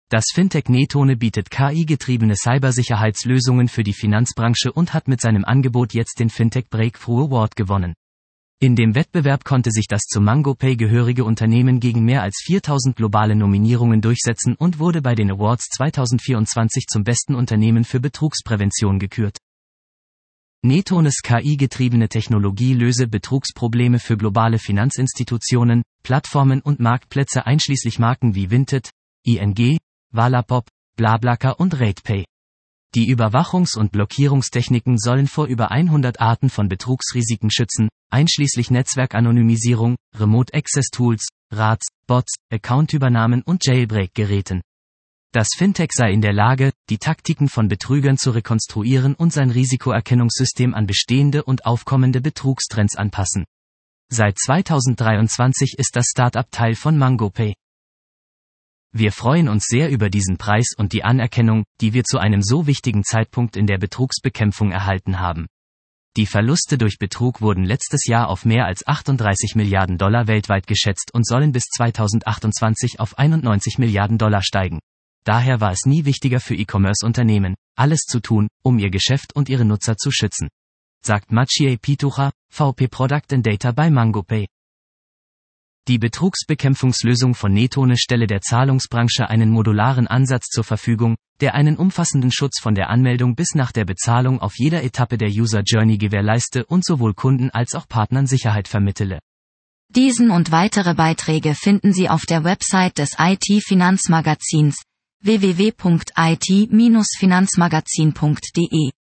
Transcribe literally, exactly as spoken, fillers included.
Das Fintech Netone bietet K I-getriebene Cybersicherheitslösungen für die Finanzbranche und hat mit seinem Angebot jetzt den Fintech Breakthrough Award gewonnen. In dem Wettbewerb konnte sich das zu MangoPay gehörige Unternehmen gegen mehr als viertausend globale Nominierungen durchsetzen und wurde bei den Awards zweitausendvierundzwanzig zum besten Unternehmen für Betrugsprävention gekürt. Netones K I-getriebene Technologie löse Betrugsprobleme für globale Finanzinstitutionen, Plattformen und Marktplätze einschließlich Marken wie Vinted, I N G, Wallapop, BlaBlaCar und RatePay. Die Überwachungs- und Blockierungstechniken sollen vor über hundert Arten von Betrugsrisiken schützen, einschließlich Netzwerkanonymisierung, Remote Access Tools, Rats, Bots, Accountübernahmen und Jailbreak-Geräten. Das Fintech sei in der Lage, die Taktiken von Betrügern zu rekonstruieren und sein Risikoerkennungssystem an bestehende und aufkommende Betrugstrends anpassen. Seit zweitausenddreiundzwanzig ist das Startup Teil von MangoPay. Wir freuen uns sehr über diesen Preis und die Anerkennung, die wir zu einem so wichtigen Zeitpunkt in der Betrugsbekämpfung erhalten haben. Die Verluste durch Betrug wurden letztes Jahr auf mehr als achtunddreißig Milliarden Dollar weltweit geschätzt und sollen bis zweitausendachtundzwanzig auf einundneunzig Milliarden Dollar steigen. Daher war es nie wichtiger für E-Commerce-Unternehmen, alles zu tun, um ihr Geschäft und ihre Nutzer zu schützen. Sagt Maciej Pitucha, V P Product and Data bei MangoPay. Die Betrugsbekämpfungslösung von Netone stelle der Zahlungsbranche einen modularen Ansatz zur Verfügung, der einen umfassenden Schutz von der Anmeldung bis nach der Bezahlung auf jeder Etappe der User Journey gewährleiste und sowohl Kunden als auch Partnern Sicherheit vermittele. Diesen und weitere Beiträge finden Sie auf der Website des I T-Finanzmagazins w w w punkt i t Bindestrich finanzmagazin punkt d e.